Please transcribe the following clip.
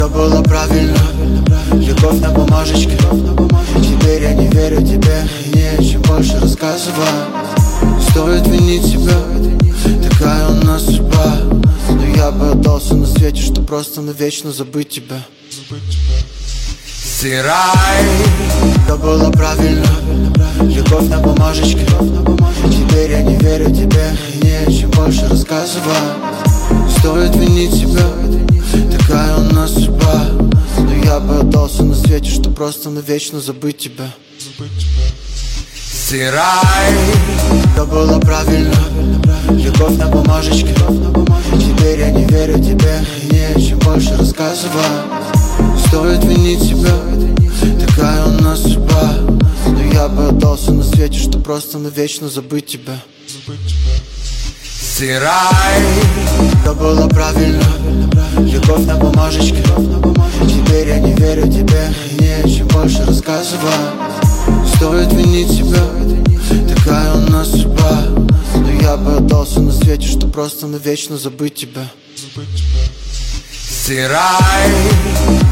Все было правильно, любовь на бумажечке. Теперь я не верю тебе и не о чем больше рассказывать. Стоит винить себя, такая у нас судьба. Но я бы отдался на свете, что просто навечно забыть тебя. Стирай. Все было правильно, любовь на бумажечке. Теперь я не верю тебе и не о чем больше рассказывать. Стоит винить себя, такая у нас судьба. Но я бы отдался на свете, что просто навечно забыть тебя. Стирай. Все было правильно, любовь на бумажечке. Теперь я не верю тебе и не о чем больше рассказывать. Стоит винить себя, такая у нас судьба. Но я бы отдался на свете, что просто навечно забыть тебя. Стирай. Все было правильно, любовь на бумажечке. Теперь я не верю тебе и не о чем больше рассказывать. Стоит винить себя, такая у нас судьба. Но я бы отдался на свете, что просто навечно забыть тебя. Стирай.